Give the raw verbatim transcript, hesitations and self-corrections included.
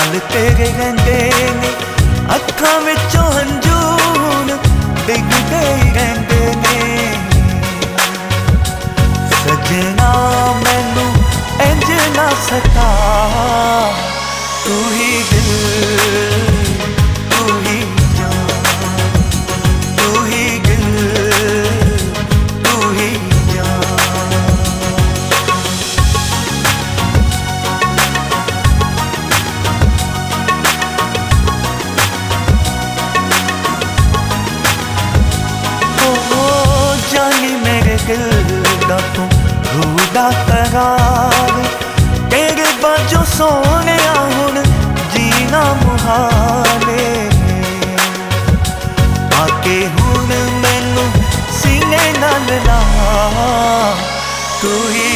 नाल तेरे रहिंदे ने अखां विचों हंजूर डिगदे ही रहिंदे ने। सजना मैनू इंज ना सता, तू ही दिल तू ही जान, तू ही दिल तू ही जान। ओ जानी मेरे दिल दा तू रूह दा करार, तेरे बाजों सोने हुण जीना मुहाले। आके हुण मैनू सीने नाल ला, तू ही